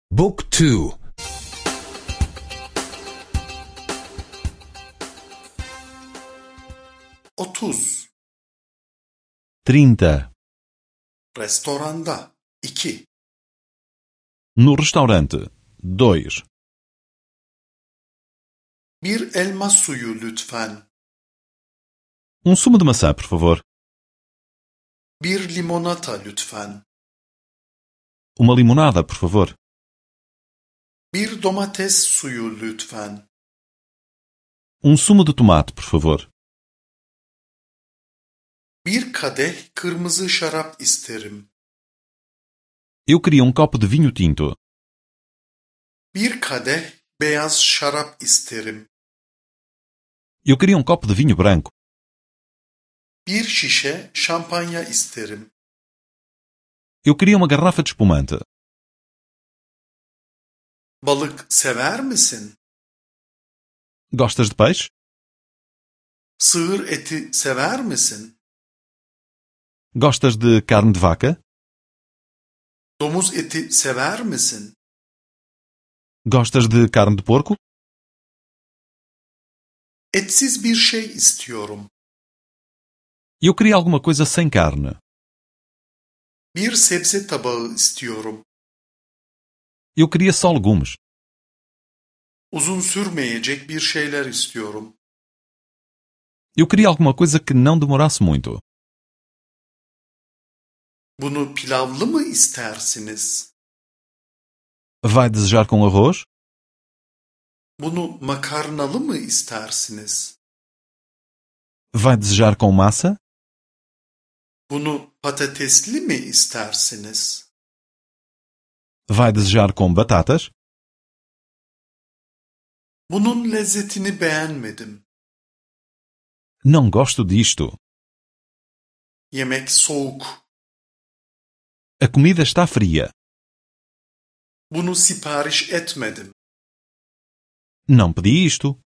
Book 2. 30. 30. Restoranda 2. No restaurante. 2. Bir elma suyu lütfen. Sumo de maçã, por favor. Bir limonata lütfen. Uma limonada, por favor. Bir domates suyu lütfen. Sumo de tomate, por favor. Bir kadeh kırmızı şarap isterim. Eu queria copo de vinho tinto. Bir kadeh beyaz şarap isterim. Eu queria copo de vinho branco. Bir şişe şampanya isterim. Eu queria uma garrafa de espumante. Balık sever misin? Gostas de peixe? Sığır eti sever misin? Gostas de carne de vaca? Domuz eti sever misin? Gostas de carne de porco? Etsiz bir şey istiyorum. Eu queria alguma coisa sem carne. Bir sebze tabağı istiyorum. Eu queria só legumes. Uzun sürmeyecek bir şeyler istiyorum. Eu queria alguma coisa que não demorasse muito. Bunu pilavlı mı istersiniz? Vai desejar com arroz? Bunu makarnalı mı istersiniz? Vai desejar com massa? Bunu patatesli mi istersiniz? Vai desejar com batatas? Bunun lezzetini beğenmedim. Não gosto disto. Yemek soğuk. A comida está fria. Bunu sipariş etmedim. Não pedi isto.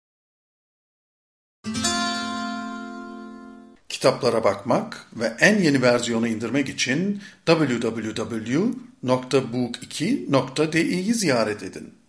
Kitaplara bakmak ve en yeni versiyonu indirmek için www.book2.de'yi ziyaret edin.